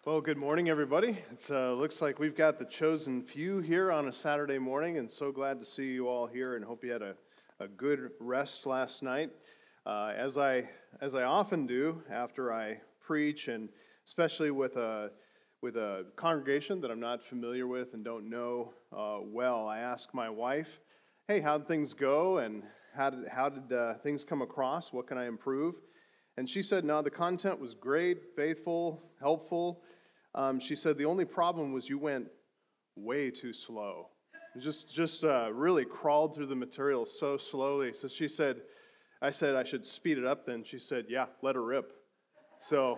Well, good morning, everybody. It looks like we've got the chosen few here on a Saturday morning, and so glad to see you all here and hope you had a good rest last night. As I often do after I preach, and especially with a congregation that I'm not familiar with and don't know well, I ask my wife, "Hey, how'd things go? And how did things come across? What can I improve?" And she said, "No, the content was great, faithful, helpful." She said, "The only problem was you went way too slow. Just really crawled through the material so slowly." So she said, I said I should speed it up then. She said, "Yeah, let her rip." So,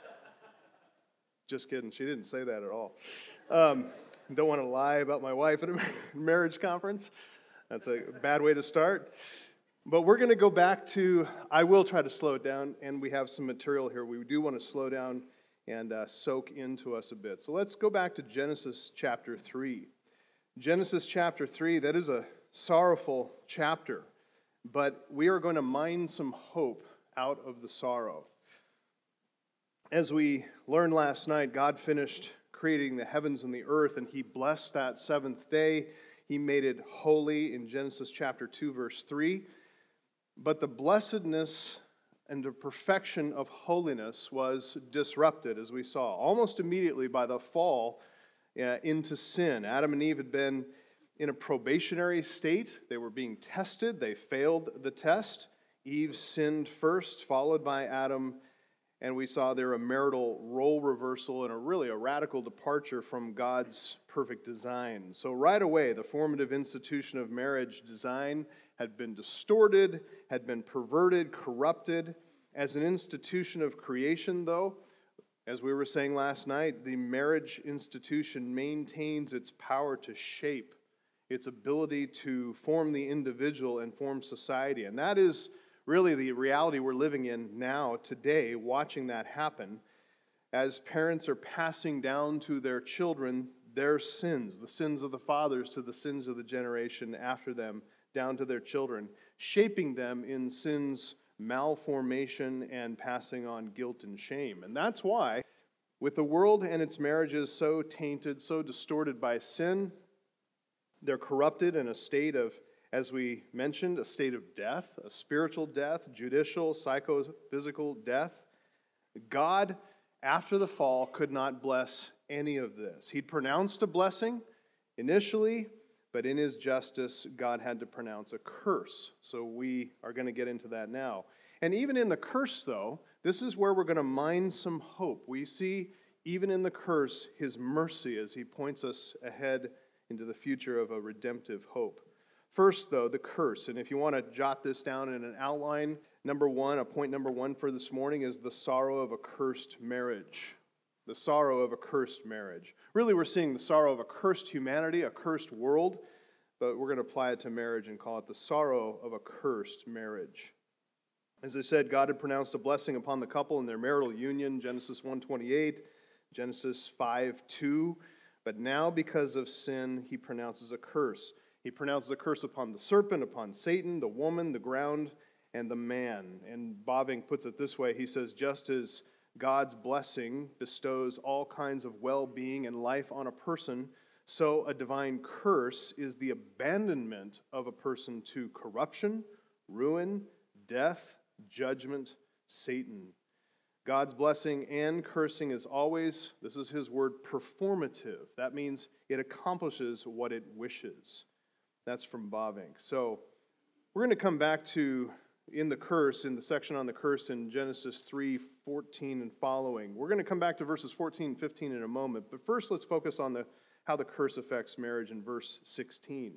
just kidding. She didn't say that at all. Don't want to lie about my wife at a marriage conference. That's a bad way to start. But we're going to go back to, I will try to slow it down, and we have some material here. We do want to slow down and soak into us a bit. So let's go back to Genesis chapter 3. Genesis chapter 3, that is a sorrowful chapter, but we are going to mine some hope out of the sorrow. As we learned last night, God finished creating the heavens and the earth, and He blessed that seventh day. He made it holy in Genesis chapter 2, verse 3. But the blessedness and the perfection of holiness was disrupted, as we saw, almost immediately by the fall into sin. Adam and Eve had been in a probationary state. They were being tested. They failed the test. Eve sinned first, followed by Adam, and we saw there a marital role reversal and a radical departure from God's perfect design. So right away, the formative institution of marriage design had been distorted, had been perverted, corrupted. As an institution of creation, though, as we were saying last night, the marriage institution maintains its power to shape, its ability to form the individual and form society. And that is really the reality we're living in now, today, watching that happen, as parents are passing down to their children their sins, the sins of the fathers to the sins of the generation after them, down to their children, shaping them in sin's malformation and passing on guilt and shame. And that's why, with the world and its marriages so tainted, so distorted by sin, they're corrupted in a state of, as we mentioned, a state of death, a spiritual death, judicial, psychophysical death. God, after the fall, could not bless any of this. He'd pronounced a blessing initially, but in His justice, God had to pronounce a curse. So we are going to get into that now. And even in the curse, though, this is where we're going to mine some hope. We see, even in the curse, His mercy as He points us ahead into the future of a redemptive hope. First, though, the curse. And if you want to jot this down in an outline, point number one for this morning is the sorrow of a cursed marriage. The sorrow of a cursed marriage. Really, we're seeing the sorrow of a cursed humanity, a cursed world, but we're going to apply it to marriage and call it the sorrow of a cursed marriage. As I said, God had pronounced a blessing upon the couple in their marital union, Genesis 1:28, Genesis 5:2, but now because of sin, He pronounces a curse. He pronounces a curse upon the serpent, upon Satan, the woman, the ground, and the man. And Bavinck puts it this way, he says, just as God's blessing bestows all kinds of well-being and life on a person, so a divine curse is the abandonment of a person to corruption, ruin, death, judgment, Satan. God's blessing and cursing is always, this is His word, performative. That means it accomplishes what it wishes. That's from Bavinck. So we're going to come back to in the section on the curse in Genesis 3:14 and following. We're going to come back to verses 14 and 15 in a moment, but first let's focus on how the curse affects marriage in verse 16.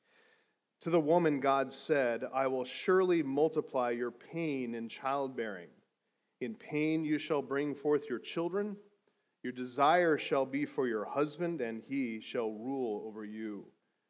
To the woman God said, "I will surely multiply your pain in childbearing. In pain you shall bring forth your children. Your desire shall be for your husband, and he shall rule over you."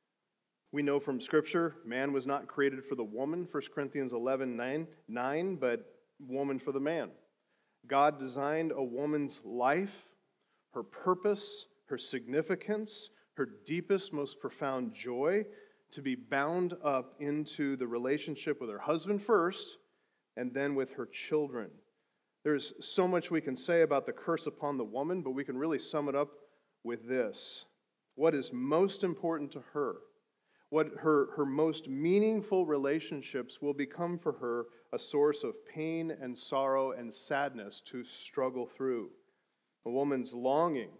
We know from Scripture, man was not created for the woman, 1 Corinthians 11:9, but woman for the man. God designed a woman's life, her purpose, her significance, her deepest, most profound joy to be bound up into the relationship with her husband first, and then with her children. There's so much we can say about the curse upon the woman, but we can really sum it up with this. What is most important to her, what her most meaningful relationships will become for her a source of pain and sorrow and sadness to struggle through. A woman's longing,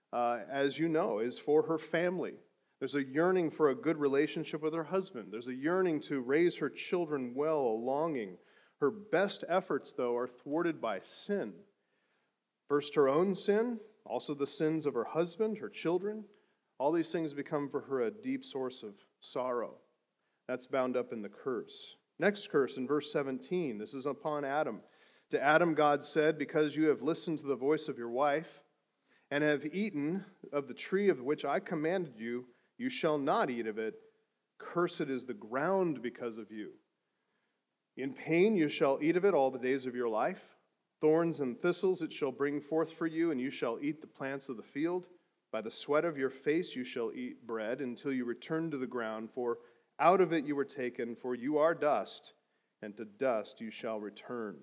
as you know, is for her family. There's a yearning for a good relationship with her husband. There's a yearning to raise her children well, a longing. Her best efforts, though, are thwarted by sin. First, her own sin, also the sins of her husband, her children. All these things become for her a deep source of sorrow. That's bound up in the curse. Next curse in verse 17, this is upon Adam. To Adam God said, because you have listened to the voice of your wife, and have eaten of the tree of which I commanded you, you shall not eat of it. Cursed is the ground because of you. In pain you shall eat of it all the days of your life. Thorns and thistles it shall bring forth for you, and you shall eat the plants of the field. By the sweat of your face you shall eat bread until you return to the ground, for out of it you were taken, for you are dust, and to dust you shall return.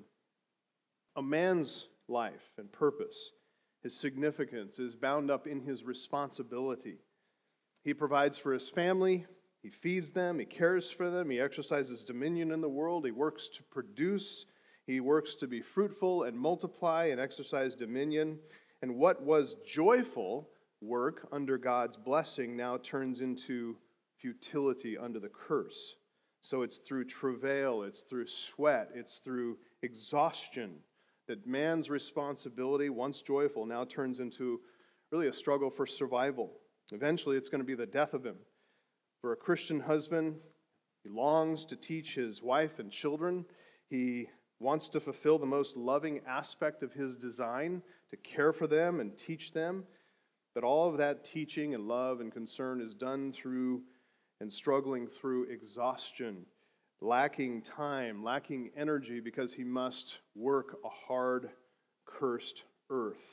A man's life and purpose, his significance, is bound up in his responsibility. He provides for his family, he feeds them, he cares for them, he exercises dominion in the world, he works to produce, he works to be fruitful and multiply and exercise dominion. And what was joyful work under God's blessing now turns into futility under the curse. So it's through travail, it's through sweat, it's through exhaustion that man's responsibility, once joyful, now turns into really a struggle for survival. Eventually, it's going to be the death of him. For a Christian husband, he longs to teach his wife and children. He wants to fulfill the most loving aspect of his design, to care for them and teach them. But all of that teaching and love and concern is done through and struggling through exhaustion, lacking time, lacking energy, because he must work a hard, cursed earth.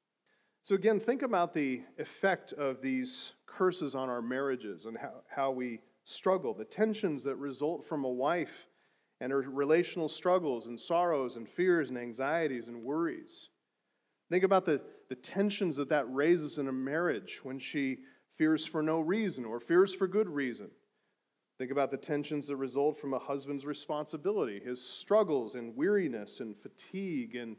So again, think about the effect of these curses on our marriages and how we struggle, the tensions that result from a wife and her relational struggles and sorrows and fears and anxieties and worries. Think about the tensions that raises in a marriage when she fears for no reason or fears for good reason. Think about the tensions that result from a husband's responsibility, his struggles and weariness and fatigue, and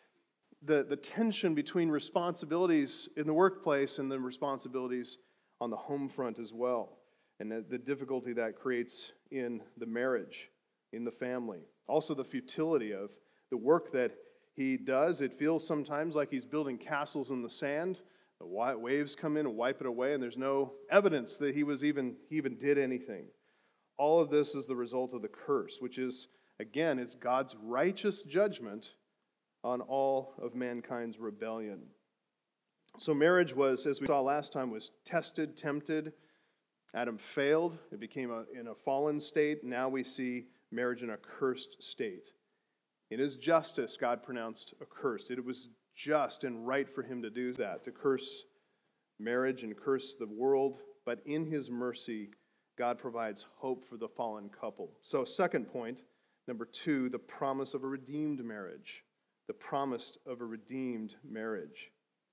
the tension between responsibilities in the workplace and the responsibilities on the home front as well, and the difficulty that creates in the marriage, in the family. Also the futility of the work that he does. It feels sometimes like he's building castles in the sand. The waves come in and wipe it away, and there's no evidence that he even did anything. All of this is the result of the curse, which is, again, it's God's righteous judgment on all of mankind's rebellion. So marriage was, as we saw last time, was tested, tempted. Adam failed. It became in a fallen state. Now we see marriage in a cursed state. In his justice, God pronounced accursed. It was just and right for him to do that, to curse marriage and curse the world. But in his mercy, God provides hope for the fallen couple. So second point, number 2, the promise of a redeemed marriage. The promise of a redeemed marriage.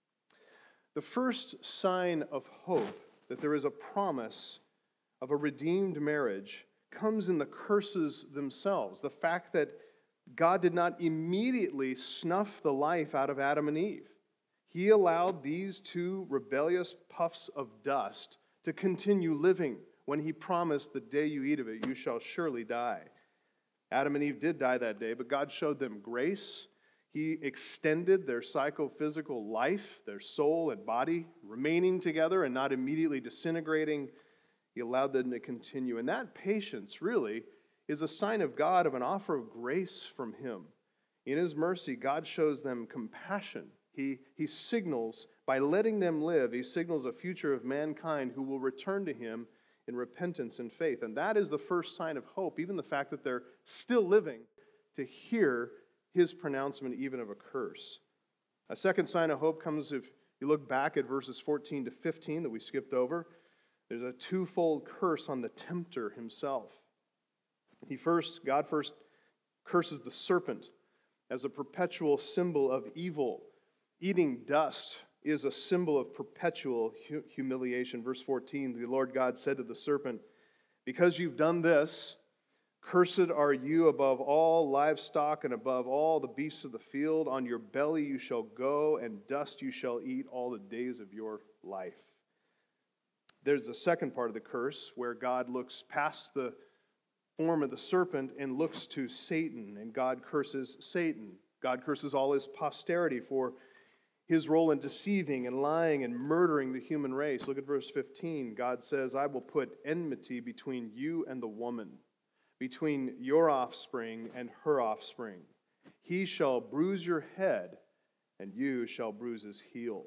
The first sign of hope that there is a promise of a redeemed marriage comes in the curses themselves. The fact that God did not immediately snuff the life out of Adam and Eve. He allowed these two rebellious puffs of dust to continue living when he promised, the day you eat of it, you shall surely die. Adam and Eve did die that day, but God showed them grace. He extended their psychophysical life, their soul and body, remaining together and not immediately disintegrating. He allowed them to continue. And that patience really is a sign of God, of an offer of grace from him. In his mercy, God shows them compassion. He signals, by letting them live, he signals a future of mankind who will return to him in repentance and faith. And that is the first sign of hope, even the fact that they're still living to hear his pronouncement even of a curse. A second sign of hope comes if you look back at verses 14 to 15 that we skipped over. There's a twofold curse on the tempter himself. God first curses the serpent. as a perpetual symbol of evil. Eating dust is a symbol of perpetual humiliation. Verse 14, the Lord God said to the serpent, "Because you've done this, cursed are you above all livestock and above all the beasts of the field. On your belly you shall go, and dust you shall eat all the days of your life." There's a second part of the curse where God looks past the form of the serpent and looks to Satan, and God curses Satan. God curses all his posterity for his role in deceiving and lying and murdering the human race. Look at verse 15. God says, "I will put enmity between you and the woman, between your offspring and her offspring. He shall bruise your head, and you shall bruise his heel."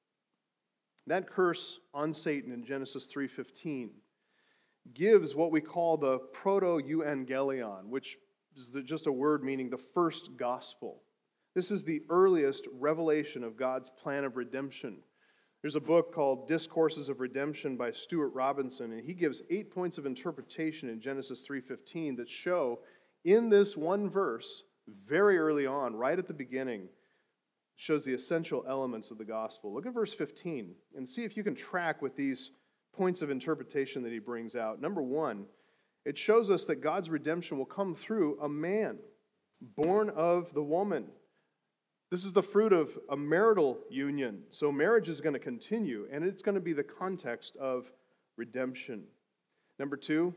That curse on Satan in Genesis 3:15 gives what we call the proto-euangelion, which is just a word meaning the first gospel. This is the earliest revelation of God's plan of redemption. There's a book called Discourses of Redemption by Stuart Robinson, and he gives 8 points of interpretation in Genesis 3:15 that show in this one verse, very early on, right at the beginning, shows the essential elements of the gospel. Look at verse 15 and see if you can track with these points of interpretation that he brings out. Number one, it shows us that God's redemption will come through a man born of the woman. This is the fruit of a marital union. So marriage is going to continue, and it's going to be the context of redemption. Number two,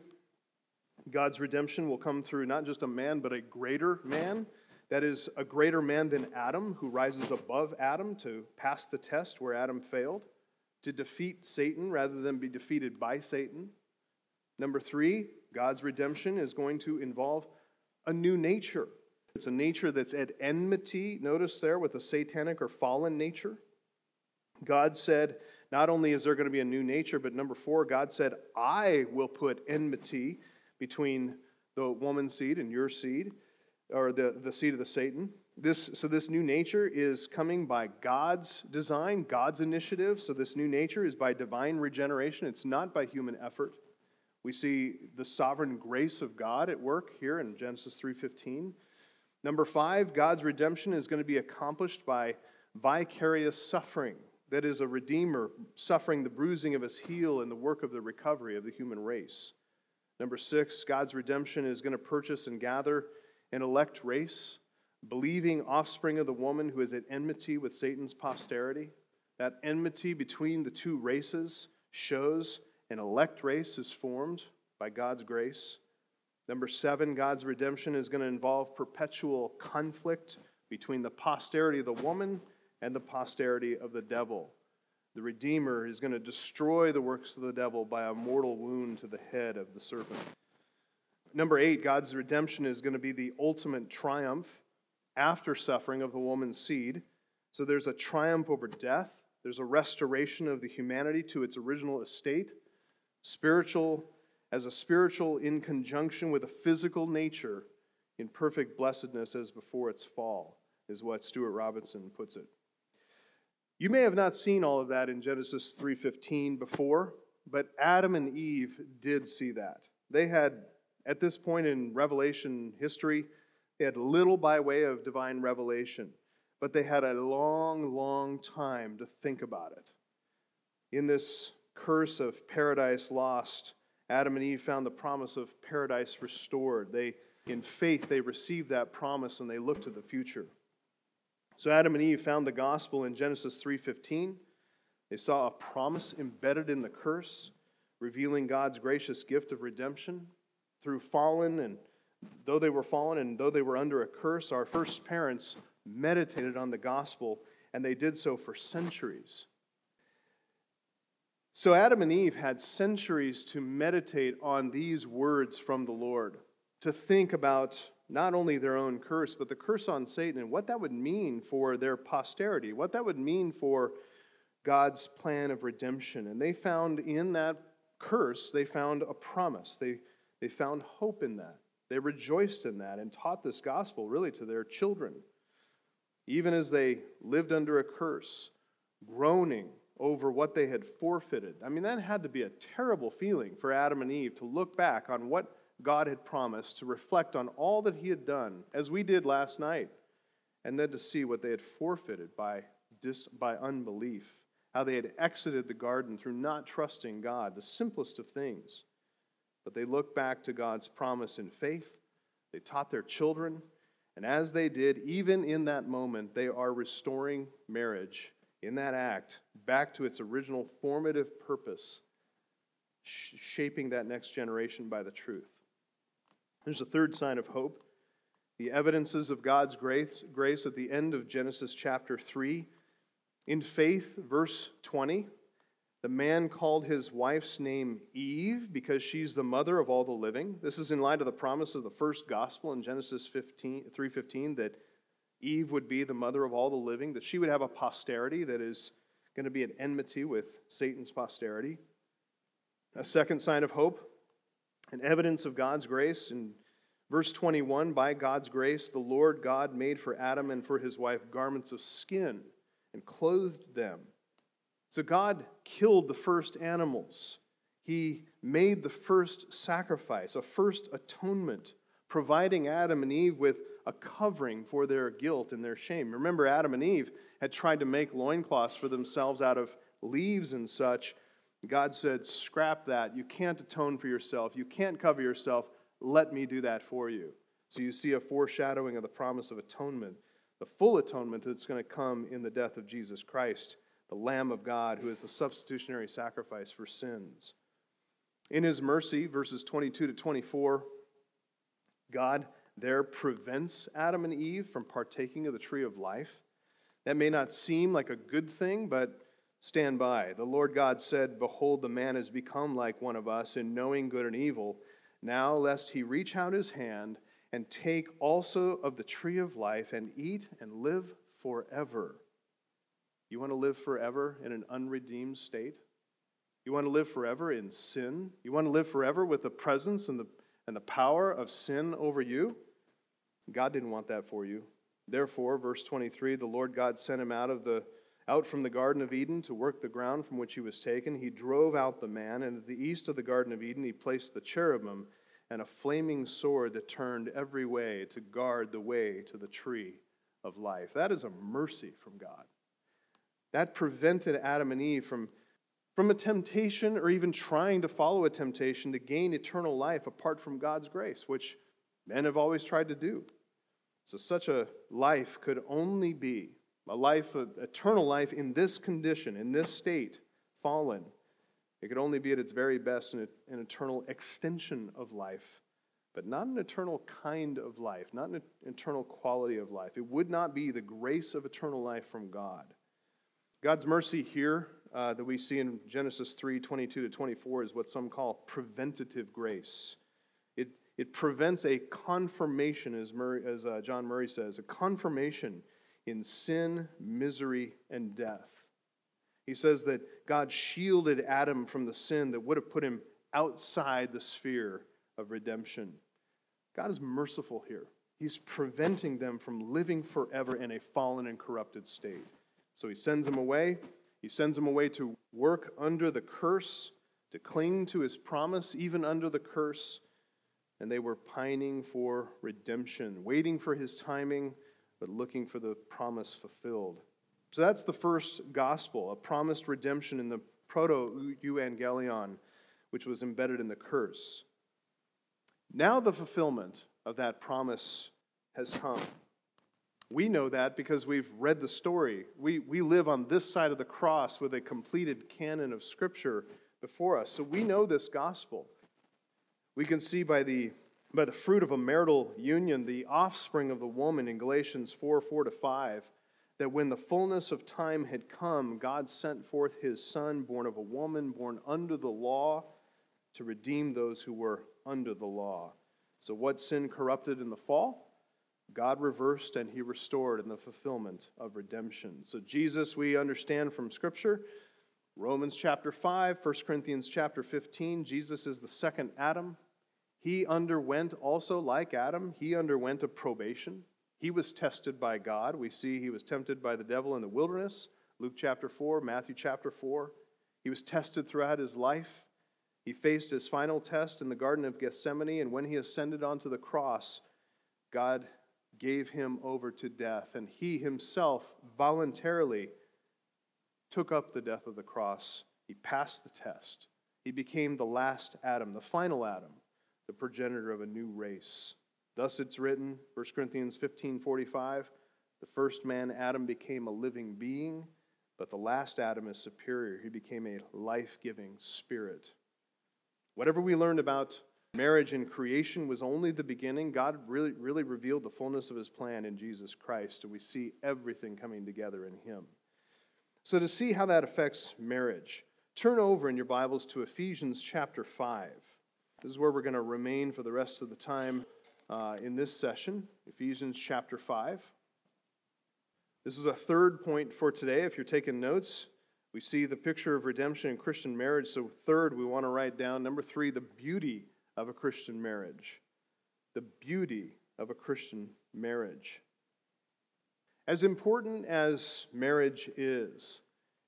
God's redemption will come through not just a man, but a greater man. That is, a greater man than Adam, who rises above Adam to pass the test where Adam failed, to defeat Satan rather than be defeated by Satan. Number three, God's redemption is going to involve a new nature. It's a nature that's at enmity, notice there, with a satanic or fallen nature. God said, not only is there going to be a new nature, but number four, God said, "I will put enmity between the woman's seed and your seed," or the seed of the Satan. So this new nature is coming by God's design, God's initiative. So this new nature is by divine regeneration. It's not by human effort. We see the sovereign grace of God at work here in Genesis 3:15. Number five, God's redemption is going to be accomplished by vicarious suffering. That is, a redeemer suffering the bruising of his heel in the work of the recovery of the human race. Number six, God's redemption is going to purchase and gather an elect race, believing offspring of the woman who is at enmity with Satan's posterity. That enmity between the two races shows an elect race is formed by God's grace. Number seven, God's redemption is going to involve perpetual conflict between the posterity of the woman and the posterity of the devil. The Redeemer is going to destroy the works of the devil by a mortal wound to the head of the serpent. Number eight, God's redemption is going to be the ultimate triumph after suffering of the woman's seed. So there's a triumph over death. There's a restoration of the humanity to its original estate. Spiritual in conjunction with a physical nature in perfect blessedness as before its fall, is what Stuart Robinson puts it. You may have not seen all of that in Genesis 3:15 before, but Adam and Eve did see that. They had, at this point in Revelation history, they had little by way of divine revelation, but they had a long, long time to think about it. In this curse of paradise lost, Adam and Eve found the promise of paradise restored. In faith, they received that promise and they looked to the future. So Adam and Eve found the gospel in Genesis 3:15. They saw a promise embedded in the curse, revealing God's gracious gift of redemption. Though they were under a curse, our first parents meditated on the gospel, and they did so for centuries. So Adam and Eve had centuries to meditate on these words from the Lord, to think about not only their own curse, but the curse on Satan and what that would mean for their posterity, what that would mean for God's plan of redemption. And they found in that curse, they found a promise. They found hope in that. They rejoiced in that and taught this gospel really to their children. Even as they lived under a curse, groaning over what they had forfeited. I mean, that had to be a terrible feeling for Adam and Eve to look back on what God had promised, to reflect on all that he had done, as we did last night and then to see what they had forfeited by unbelief, how they had exited the garden through not trusting God, the simplest of things. But they looked back to God's promise in faith. They taught their children, and as they did, even in that moment, they are restoring marriage in that act back to its original formative purpose, shaping that next generation by the truth. There's a third sign of hope. The evidences of God's grace at the end of Genesis chapter 3. In faith, verse 20, the man called his wife's name Eve because she's the mother of all the living. This is in light of the promise of the first gospel in Genesis 3:15 that Eve would be the mother of all the living, that she would have a posterity that is going to be at enmity with Satan's posterity. A second sign of hope, an evidence of God's grace. In verse 21, by God's grace, the Lord God made for Adam and for his wife garments of skin and clothed them. So God killed the first animals. He made the first sacrifice, a first atonement, providing Adam and Eve with a covering for their guilt and their shame. Remember, Adam and Eve had tried to make loincloths for themselves out of leaves and such. God said, scrap that. You can't atone for yourself. You can't cover yourself. Let me do that for you. So you see a foreshadowing of the promise of atonement, the full atonement that's going to come in the death of Jesus Christ, the Lamb of God, who is the substitutionary sacrifice for sins. In his mercy, verses 22 to 24, God there prevents Adam and Eve from partaking of the tree of life. That may not seem like a good thing, but stand by. The Lord God said, behold, the man has become like one of us in knowing good and evil. Now, lest he reach out his hand and take also of the tree of life and eat and live forever. You want to live forever in an unredeemed state? You want to live forever in sin? You want to live forever with the presence and the power of sin over you? God didn't want that for you. Therefore, verse 23, the Lord God sent him out from the Garden of Eden to work the ground from which he was taken. He drove out the man, and at the east of the Garden of Eden he placed the cherubim and a flaming sword that turned every way to guard the way to the tree of life. That is a mercy from God. That prevented Adam and Eve from a temptation or even trying to follow a temptation to gain eternal life apart from God's grace, which men have always tried to do. So such a life could only be a life, eternal life in this condition, in this state, fallen. It could only be at its very best an eternal extension of life, but not an eternal kind of life, not an eternal quality of life. It would not be the grace of eternal life from God. God's mercy here that we see in Genesis 3, 22 to 24 is what some call preventative grace. It prevents a confirmation, as John Murray says, a confirmation in sin, misery, and death. He says that God shielded Adam from the sin that would have put him outside the sphere of redemption. God is merciful here. He's preventing them from living forever in a fallen and corrupted state. So he sends them away. He sends them away to work under the curse, to cling to his promise, even under the curse. And they were pining for redemption, waiting for his timing, but looking for the promise fulfilled. So that's the first gospel, a promised redemption in the proto-euangelion, which was embedded in the curse. Now the fulfillment of that promise has come. We know that because we've read the story. We live on this side of the cross with a completed canon of Scripture before us. So we know this gospel. We can see by the fruit of a marital union, the offspring of the woman in Galatians 4, 4-5, that when the fullness of time had come, God sent forth his Son, born of a woman, born under the law, to redeem those who were under the law. So what sin corrupted in the fall? God reversed and he restored in the fulfillment of redemption. So Jesus, we understand from Scripture, Romans chapter 5, 1 Corinthians chapter 15, Jesus is the second Adam. He underwent also, like Adam, he underwent a probation. He was tested by God. We see he was tempted by the devil in the wilderness, Luke chapter 4, Matthew chapter 4. He was tested throughout his life. He faced his final test in the Garden of Gethsemane, and when he ascended onto the cross, God gave him over to death, and he himself voluntarily took up the death of the cross. He passed the test. He became the last Adam, the final Adam, the progenitor of a new race. Thus it's written, 1 Corinthians 15:45, the first man, Adam, became a living being, but the last Adam is superior. He became a life-giving spirit. Whatever we learned about marriage and creation was only the beginning. God really revealed the fullness of his plan in Jesus Christ, and we see everything coming together in him. So to see how that affects marriage, turn over in your Bibles to Ephesians chapter 5. This is where we're going to remain for the rest of the time in this session, Ephesians chapter 5. This is a third point for today. If you're taking notes, we see the picture of redemption in Christian marriage. So third, we want to write down, number 3, the beauty of a Christian marriage. The beauty of a Christian marriage. As important as marriage is,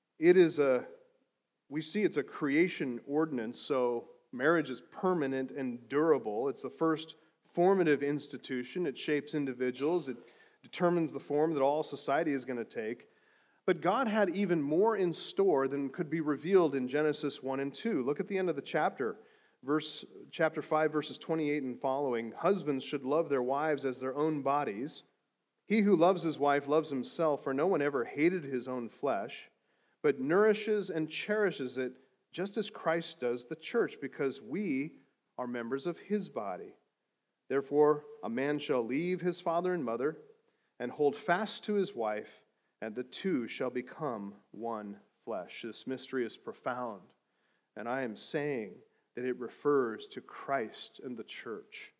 we see it's a creation ordinance, so marriage is permanent and durable. It's the first formative institution. It shapes individuals. It determines the form that all society is going to take. But God had even more in store than could be revealed in Genesis 1 and 2. Look at the end of the chapter. Chapter 5, verses 28 and following. Husbands should love their wives as their own bodies. He who loves his wife loves himself, for no one ever hated his own flesh, but nourishes and cherishes it, just as Christ does the church, because we are members of his body. Therefore, a man shall leave his father and mother, and hold fast to his wife, and the two shall become one flesh. This mystery is profound, and I am saying that it refers to Christ and the church.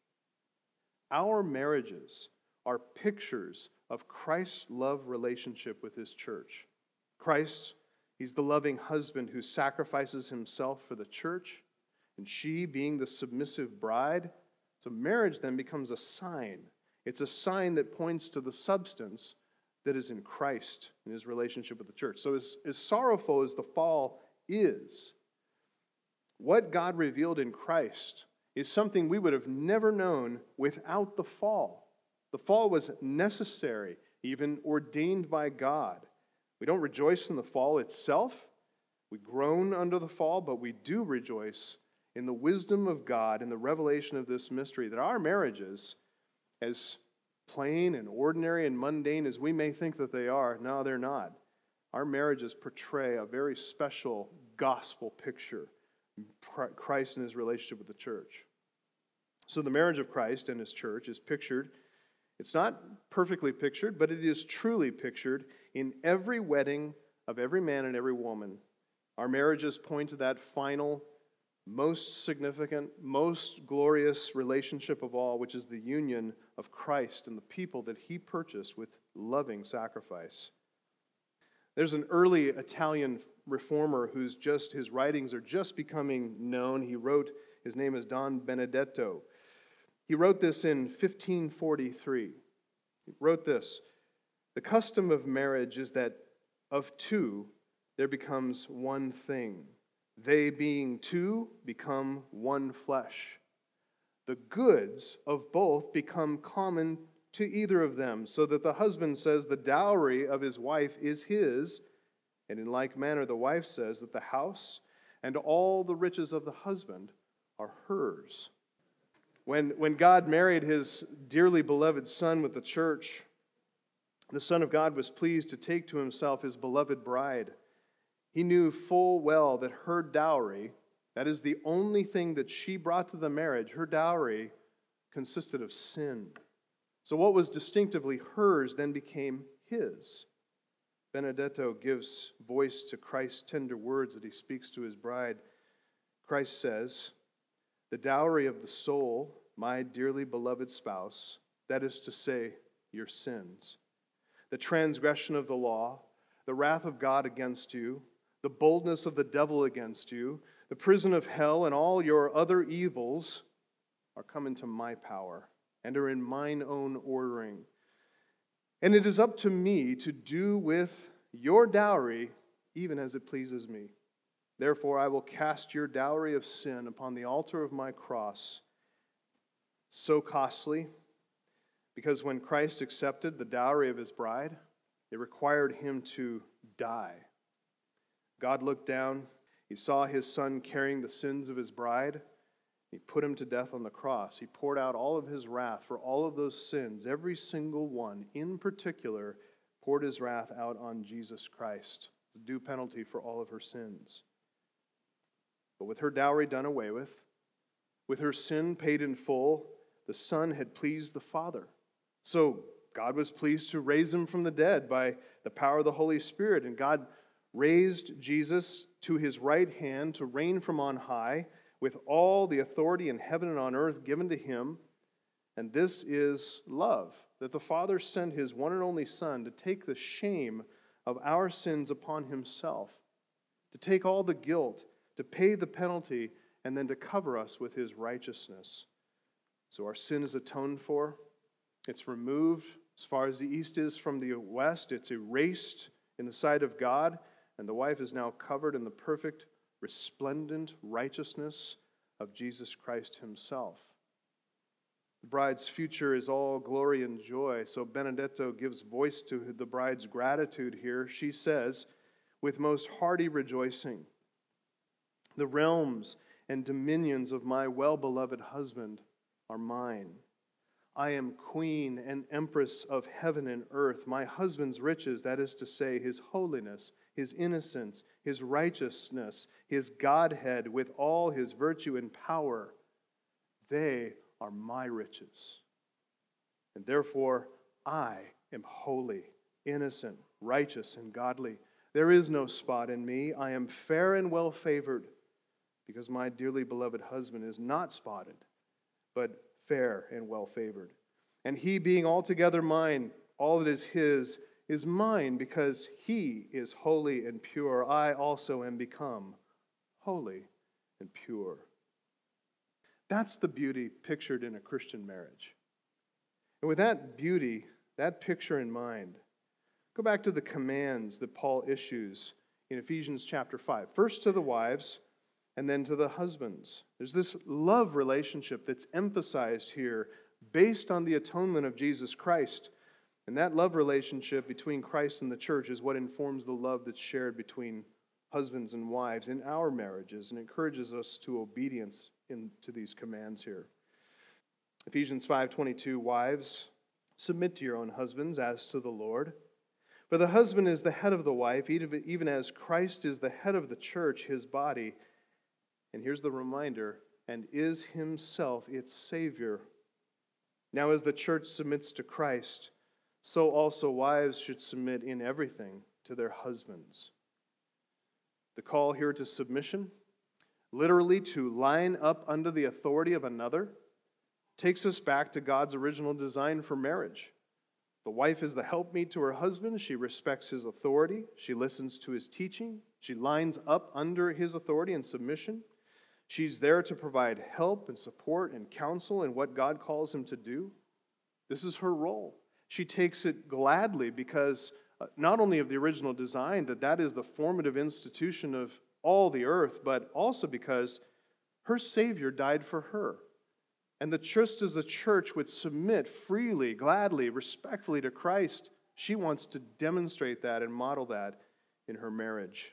Our marriages are pictures of Christ's love relationship with his church. Christ, he's the loving husband who sacrifices himself for the church, and she being the submissive bride. So marriage then becomes a sign. It's a sign that points to the substance that is in Christ and his relationship with the church. So as sorrowful as the fall is, what God revealed in Christ is something we would have never known without the fall. The fall was necessary, even ordained by God. We don't rejoice in the fall itself. We groan under the fall, but we do rejoice in the wisdom of God and the revelation of this mystery, that our marriages, as plain and ordinary and mundane as we may think that they are, no, they're not. Our marriages portray a very special gospel picture, Christ and his relationship with the church. So the marriage of Christ and his church is pictured. It's not perfectly pictured, but it is truly pictured in every wedding of every man and every woman. Our marriages point to that final, most significant, most glorious relationship of all, which is the union of Christ and the people that he purchased with loving sacrifice. There's an early Italian reformer his writings are just becoming known. His name is Don Benedetto. He wrote this in 1543. He wrote this: "The custom of marriage is that of two there becomes one thing. They being two become one flesh. The goods of both become common to either of them, so that the husband says the dowry of his wife is his, and in like manner the wife says that the house and all the riches of the husband are hers." When God married his dearly beloved Son with the church, the Son of God was pleased to take to himself his beloved bride. He knew full well that her dowry, that is the only thing that she brought to the marriage, her dowry consisted of sin. So what was distinctively hers then became his. Benedetto gives voice to Christ's tender words that he speaks to his bride. Christ says, "The dowry of the soul, my dearly beloved spouse, that is to say, your sins, the transgression of the law, the wrath of God against you, the boldness of the devil against you, the prison of hell, and all your other evils are come into my power and are in mine own ordering. And it is up to me to do with your dowry even as it pleases me. Therefore I will cast your dowry of sin upon the altar of my cross, so costly, Because when Christ accepted the dowry of his bride, it required him to die. God looked down, he saw his son carrying the sins of his bride, he put him to death on the cross. He poured out all of his wrath for all of those sins, every single one, in particular, poured his wrath out on Jesus Christ, the due penalty for all of her sins. But with her dowry done away with her sin paid in full, the Son had pleased the Father. So God was pleased to raise him from the dead by the power of the Holy Spirit, and God raised Jesus to his right hand to reign from on high with all the authority in heaven and on earth given to him. And this is love, that the Father sent his one and only Son to take the shame of our sins upon himself, to take all the guilt, to pay the penalty, and then to cover us with his righteousness. So our sin is atoned for. It's removed as far as the east is from the west. It's erased in the sight of God, and the wife is now covered in the perfect, resplendent righteousness of Jesus Christ himself. The bride's future is all glory and joy, so Benedetto gives voice to the bride's gratitude here. She says, with most hearty rejoicing, the realms and dominions of my well-beloved husband are mine. I am queen and empress of heaven and earth. My husband's riches, that is to say, his holiness, his innocence, his righteousness, his Godhead with all his virtue and power, they are my riches. And therefore, I am holy, innocent, righteous, and godly. There is no spot in me. I am fair and well-favored, because my dearly beloved husband is not spotted, but fair and well-favored. And he, being altogether mine, all that is his, is mine, because he is holy and pure. I also am become holy and pure. That's the beauty pictured in a Christian marriage. And with that beauty, that picture in mind, go back to the commands that Paul issues in Ephesians chapter 5. First to the wives, and then to the husbands. There's this love relationship that's emphasized here based on the atonement of Jesus Christ. And that love relationship between Christ and the church is what informs the love that's shared between husbands and wives in our marriages and encourages us to obedience to these commands here. Ephesians 5:22, wives, submit to your own husbands as to the Lord. For the husband is the head of the wife, even as Christ is the head of the church, his body. And here's the reminder, and is himself its Savior. Now as the church submits to Christ, so also wives should submit in everything to their husbands. The call here to submission, literally to line up under the authority of another, takes us back to God's original design for marriage. The wife is the helpmeet to her husband. She respects his authority. She listens to his teaching. She lines up under his authority and submission. She's there to provide help and support and counsel in what God calls him to do. This is her role. She takes it gladly because not only of the original design, that is the formative institution of all the earth, but also because her Savior died for her. And just as the church would submit freely, gladly, respectfully to Christ, she wants to demonstrate that and model that in her marriage.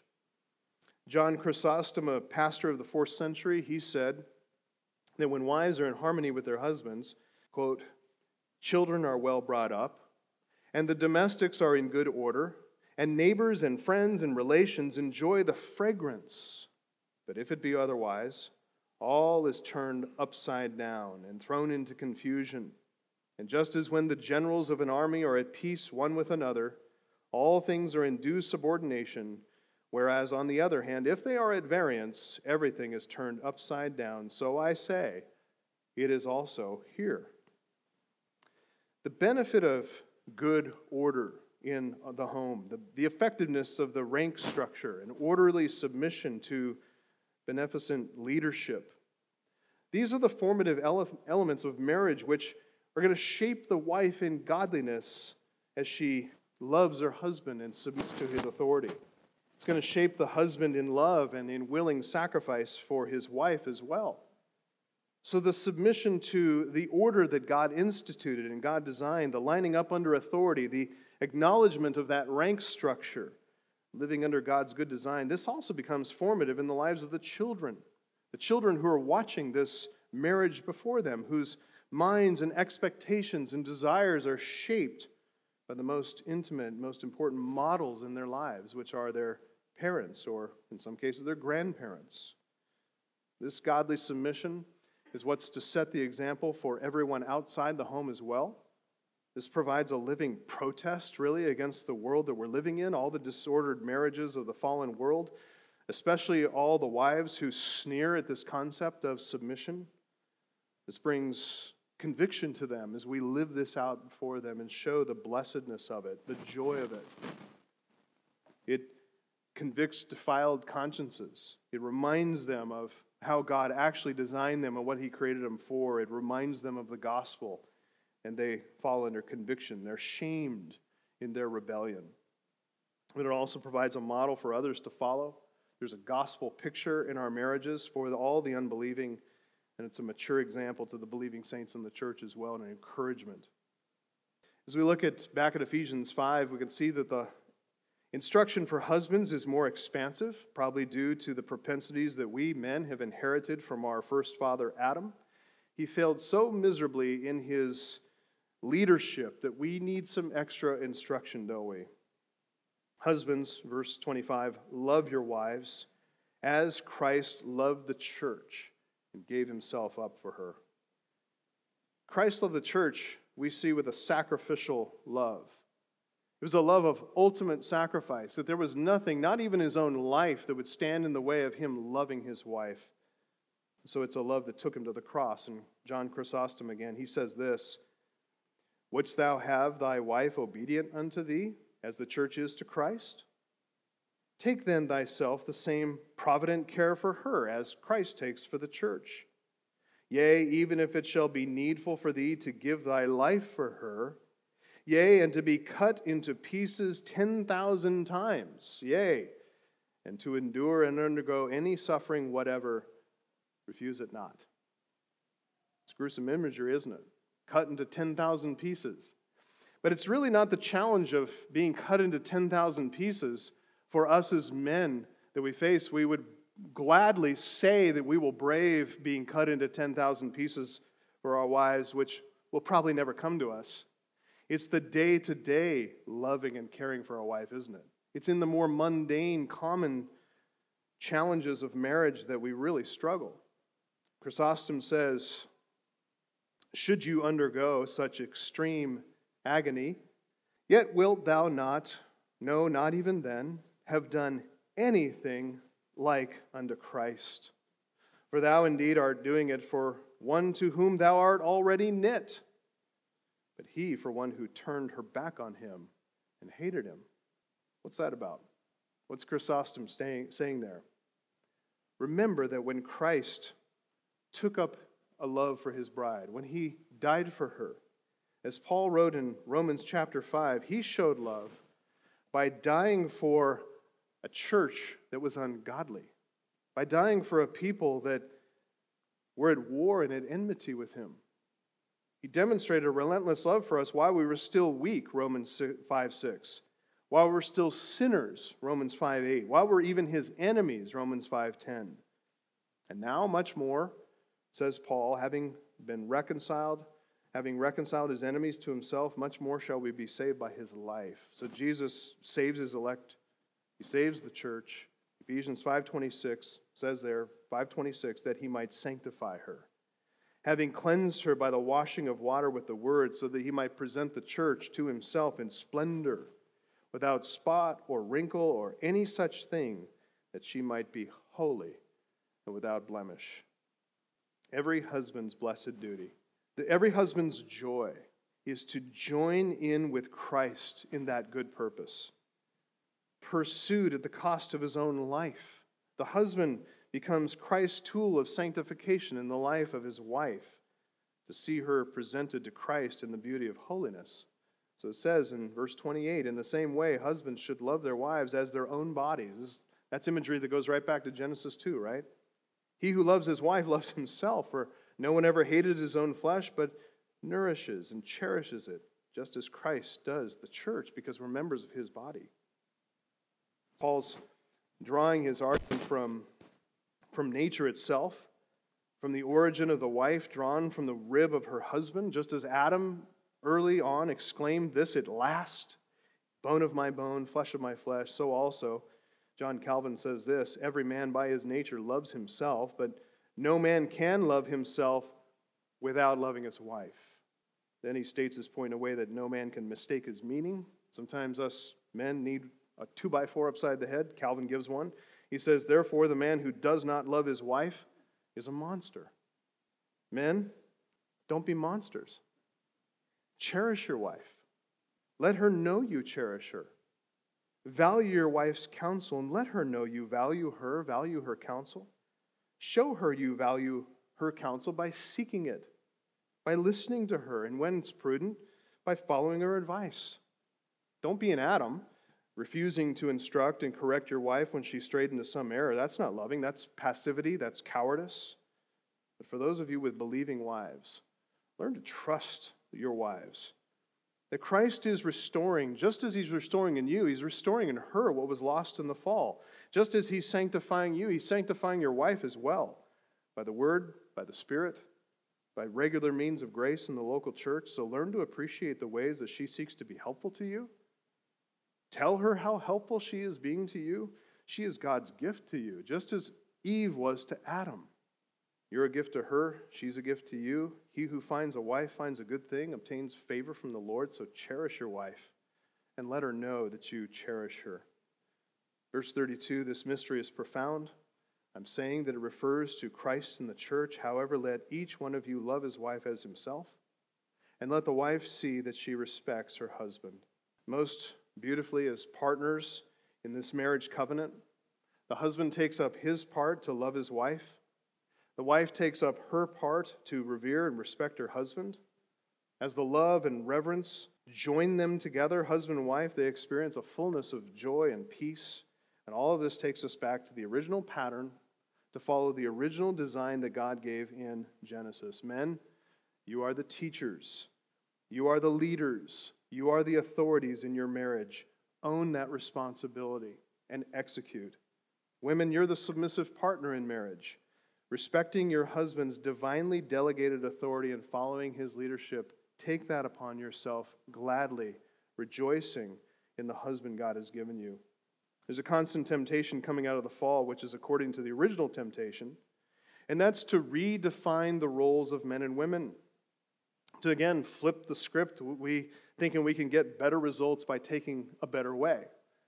John Chrysostom, a pastor of the 4th century, he said that when wives are in harmony with their husbands, quote, children are well brought up, and the domestics are in good order, and neighbors and friends and relations enjoy the fragrance. But if it be otherwise, all is turned upside down and thrown into confusion. And just as when the generals of an army are at peace one with another, all things are in due subordination, whereas on the other hand, if they are at variance, everything is turned upside down. So I say, it is also here. The benefit of good order in the home, the effectiveness of the rank structure, and orderly submission to beneficent leadership. These are the formative elements of marriage which are going to shape the wife in godliness as she loves her husband and submits to his authority. It's going to shape the husband in love and in willing sacrifice for his wife as well. So the submission to the order that God instituted and God designed, the lining up under authority, the acknowledgement of that rank structure, living under God's good design, this also becomes formative in the lives of the children who are watching this marriage before them, whose minds and expectations and desires are shaped by the most intimate, most important models in their lives, which are their parents, or in some cases, their grandparents. This godly submission is what's to set the example for everyone outside the home as well. This provides a living protest, really, against the world that we're living in, all the disordered marriages of the fallen world, especially all the wives who sneer at this concept of submission. This brings conviction to them as we live this out before them and show the blessedness of it, the joy of it. It convicts defiled consciences. It reminds them of how God actually designed them and what He created them for. It reminds them of the gospel, and they fall under conviction. They're shamed in their rebellion. And it also provides a model for others to follow. There's a gospel picture in our marriages for all the unbelieving, and it's a mature example to the believing saints in the church as well, and an encouragement. As we look back at Ephesians 5, we can see that the instruction for husbands is more expansive, probably due to the propensities that we men have inherited from our first father, Adam. He failed so miserably in his leadership that we need some extra instruction, don't we? Husbands, verse 25, love your wives as Christ loved the church and gave himself up for her. Christ loved the church, we see, with a sacrificial love. It was a love of ultimate sacrifice, that there was nothing, not even his own life, that would stand in the way of him loving his wife. So it's a love that took him to the cross. And John Chrysostom again, he says this, "Wouldst thou have thy wife obedient unto thee, as the church is to Christ? Take then thyself the same provident care for her, as Christ takes for the church. Yea, even if it shall be needful for thee to give thy life for her, yea, and to be cut into pieces 10,000 times, yea, and to endure and undergo any suffering whatever, refuse it not." It's gruesome imagery, isn't it? Cut into 10,000 pieces. But it's really not the challenge of being cut into 10,000 pieces for us as men that we face. We would gladly say that we will brave being cut into 10,000 pieces for our wives, which will probably never come to us. It's the day-to-day loving and caring for our wife, isn't it? It's in the more mundane, common challenges of marriage that we really struggle. Chrysostom says, "Should you undergo such extreme agony, yet wilt thou not, no, not even then, have done anything like unto Christ. For thou indeed art doing it for one to whom thou art already knit, but he for one who turned her back on him and hated him." What's that about? What's Chrysostom saying there? Remember that when Christ took up a love for his bride, when he died for her, as Paul wrote in Romans chapter 5, he showed love by dying for a church that was ungodly, by dying for a people that were at war and at enmity with him. He demonstrated a relentless love for us while we were still weak, Romans 5:6. While we're still sinners, Romans 5:8. While we're even his enemies, Romans 5:10. And now, much more, says Paul, having reconciled his enemies to himself, much more shall we be saved by his life. So Jesus saves his elect. He saves the church. Ephesians 5:26 says there, 5:26, that he might sanctify her, having cleansed her by the washing of water with the word, so that he might present the church to himself in splendor, without spot or wrinkle or any such thing, that she might be holy and without blemish. Every husband's blessed duty, every husband's joy, is to join in with Christ in that good purpose, pursued at the cost of his own life. The husband becomes Christ's tool of sanctification in the life of his wife, to see her presented to Christ in the beauty of holiness. So it says in verse 28, in the same way, husbands should love their wives as their own bodies. That's imagery that goes right back to Genesis 2, right? He who loves his wife loves himself, for No one ever hated his own flesh, but nourishes and cherishes it, just as Christ does the church, because we're members of his body. Paul's drawing his argument from nature itself, from the origin of the wife drawn from the rib of her husband, just as Adam early on exclaimed this at last, bone of my bone, flesh of my flesh, so also John Calvin says this, every man by his nature loves himself, but no man can love himself without loving his wife. Then he states his point in a way that no man can mistake his meaning. Sometimes us men need a 2x4 upside the head. Calvin gives one. He says, therefore, the man who does not love his wife is a monster. Men, don't be monsters. Cherish your wife. Let her know you cherish her. Value your wife's counsel and let her know you value her counsel. Show her you value her counsel by seeking it, by listening to her, and when it's prudent, by following her advice. Don't be an Adam, refusing to instruct and correct your wife when she strayed into some error. That's not loving, that's passivity, that's cowardice. But for those of you with believing wives, learn to trust your wives. That Christ is restoring, just as he's restoring in you, he's restoring in her what was lost in the fall. Just as he's sanctifying you, he's sanctifying your wife as well. By the word, by the Spirit, by regular means of grace in the local church. So learn to appreciate the ways that she seeks to be helpful to you. Tell her how helpful she is being to you. She is God's gift to you, just as Eve was to Adam. You're a gift to her, she's a gift to you. He who finds a wife finds a good thing, obtains favor from the Lord, so cherish your wife and let her know that you cherish her. Verse 32, this mystery is profound. I'm saying that it refers to Christ and the church. However, let each one of you love his wife as himself, and let the wife see that she respects her husband. Most beautifully, as partners in this marriage covenant, the husband takes up his part to love his wife. The wife takes up her part to revere and respect her husband. As the love and reverence join them together, husband and wife, they experience a fullness of joy and peace. And all of this takes us back to the original pattern, to follow the original design that God gave in Genesis. Men, you are the teachers. You are the leaders. You are the authorities in your marriage. Own that responsibility and execute. Women, you're the submissive partner in marriage. Respecting your husband's divinely delegated authority and following his leadership, take that upon yourself gladly, rejoicing in the husband God has given you. There's a constant temptation coming out of the fall, which is according to the original temptation, and that's to redefine the roles of men and women. To again flip the script, we thinking we can get better results by taking a better way.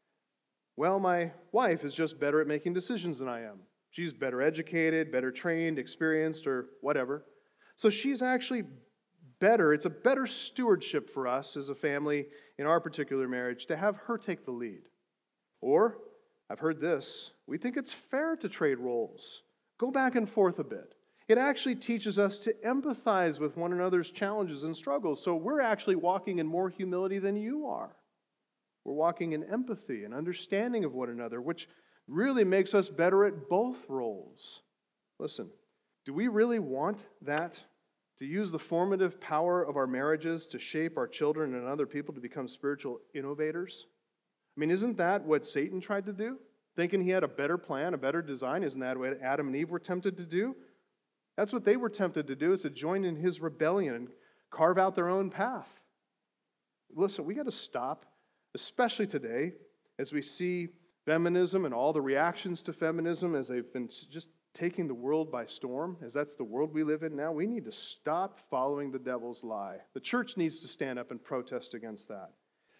Well, my wife is just better at making decisions than I am. She's better educated, better trained, experienced, or whatever. So she's actually better. It's a better stewardship for us as a family in our particular marriage to have her take the lead. Or, I've heard this, we think it's fair to trade roles. Go back and forth a bit. It actually teaches us to empathize with one another's challenges and struggles. So we're actually walking in more humility than you are. We're walking in empathy and understanding of one another, which really makes us better at both roles. Listen, do we really want that? To use the formative power of our marriages to shape our children and other people to become spiritual innovators? I mean, isn't that what Satan tried to do? Thinking he had a better plan, a better design? Isn't that what Adam and Eve were tempted to do? That's what they were tempted to do, is to join in his rebellion and carve out their own path. Listen, we got to stop, especially today, as we see feminism and all the reactions to feminism as they've been just taking the world by storm, as that's the world we live in now. We need to stop following the devil's lie. The church needs to stand up and protest against that.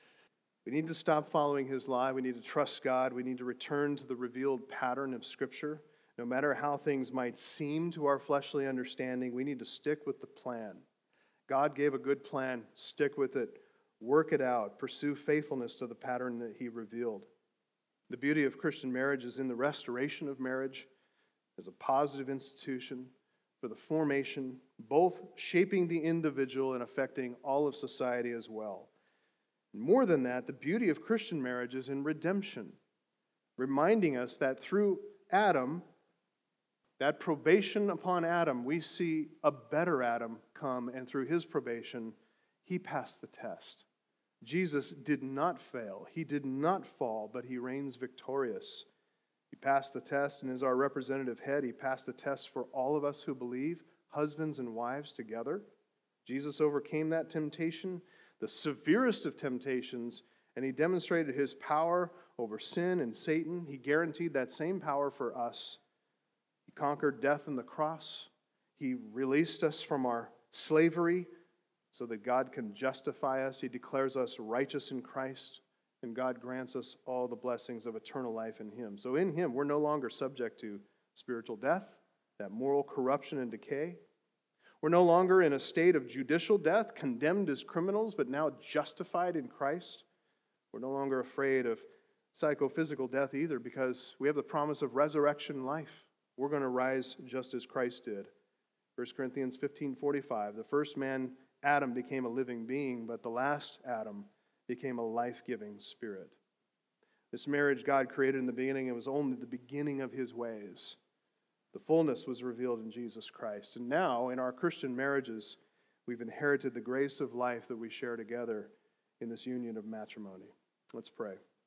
We need to stop following his lie. We need to trust God. We need to return to the revealed pattern of Scripture. No matter how things might seem to our fleshly understanding, we need to stick with the plan. God gave a good plan. Stick with it. Work it out. Pursue faithfulness to the pattern that he revealed. The beauty of Christian marriage is in the restoration of marriage as a positive institution for the formation, both shaping the individual and affecting all of society as well. More than that, the beauty of Christian marriage is in redemption, reminding us that through Adam, That probation upon Adam, we see a better Adam come, and through his probation, he passed the test. Jesus did not fail. He did not fall, but he reigns victorious. He passed the test and is our representative head. He passed the test for all of us who believe, husbands and wives together. Jesus overcame that temptation, the severest of temptations, and he demonstrated his power over sin and Satan. He guaranteed that same power for us. He conquered death on the cross. He released us from our slavery so that God can justify us. He declares us righteous in Christ, and God grants us all the blessings of eternal life in him. So in him, we're no longer subject to spiritual death, that moral corruption and decay. We're no longer in a state of judicial death, condemned as criminals, but now justified in Christ. We're no longer afraid of psychophysical death either, because we have the promise of resurrection life. We're going to rise just as Christ did. 1 Corinthians 15:45, the first man, Adam, became a living being, but the last Adam became a life-giving spirit. This marriage God created in the beginning, it was only the beginning of his ways. The fullness was revealed in Jesus Christ. And now, in our Christian marriages, we've inherited the grace of life that we share together in this union of matrimony. Let's pray.